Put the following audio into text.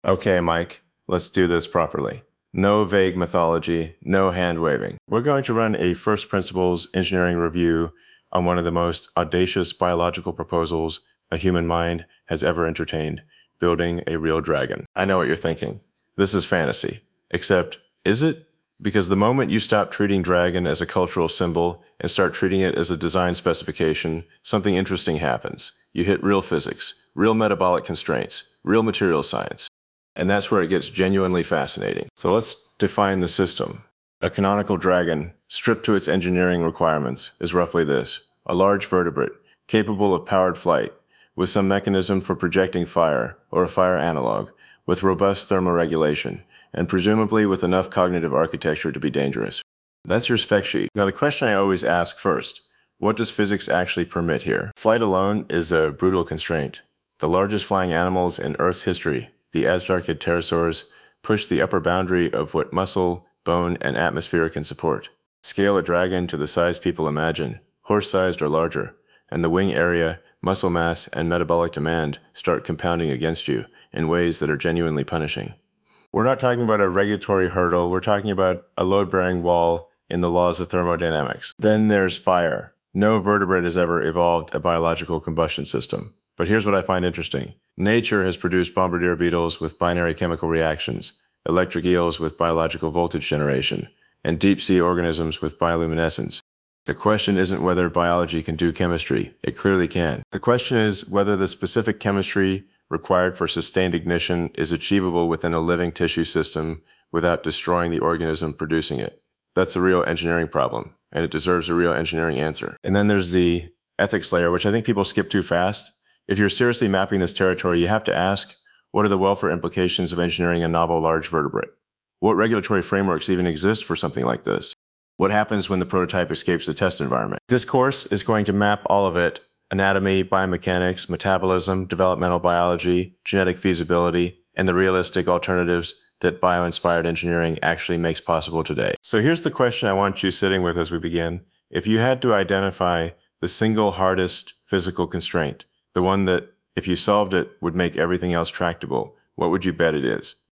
Okay, Mike, let's do this properly. No vague mythology, no hand-waving. We're going to run a first principles engineering review on one of the most audacious biological proposals a human mind has ever entertained, building a real dragon. I know what you're thinking. This is fantasy. Except, is it? Because the moment you stop treating dragon as a cultural symbol and start treating it as a design specification, something interesting happens. You hit real physics, real metabolic constraints, real material science. And that's where it gets genuinely fascinating. So let's define the system. A canonical dragon, stripped to its engineering requirements, is roughly this: a large vertebrate, capable of powered flight, with some mechanism for projecting fire, or a fire analog, with robust thermoregulation, and presumably with enough cognitive architecture to be dangerous. That's your spec sheet. Now the question I always ask first, what does physics actually permit here? Flight alone is a brutal constraint. The largest flying animals in Earth's history, the Azhdarchid pterosaurs, push the upper boundary of what muscle, bone, and atmosphere can support. Scale a dragon to the size people imagine, horse-sized or larger, and the wing area, muscle mass, and metabolic demand start compounding against you in ways that are genuinely punishing. We're not talking about a regulatory hurdle, we're talking about a load-bearing wall in the laws of thermodynamics. Then there's fire. No vertebrate has ever evolved a biological combustion system. But here's what I find interesting. Nature has produced bombardier beetles with binary chemical reactions, electric eels with biological voltage generation, and deep-sea organisms with bioluminescence. The question isn't whether biology can do chemistry. It clearly can. The question is whether the specific chemistry required for sustained ignition is achievable within a living tissue system without destroying the organism producing it. That's a real engineering problem, and it deserves a real engineering answer. And then there's the ethics layer, which I think people skip too fast. If you're seriously mapping this territory, you have to ask, what are the welfare implications of engineering a novel large vertebrate? What regulatory frameworks even exist for something like this? What happens when the prototype escapes the test environment? This course is going to map all of it: anatomy, biomechanics, metabolism, developmental biology, genetic feasibility, and the realistic alternatives that bio-inspired engineering actually makes possible today. So here's the question I want you sitting with as we begin. If you had to identify the single hardest physical constraint, the one that, if you solved it, would make everything else tractable, what would you bet it is?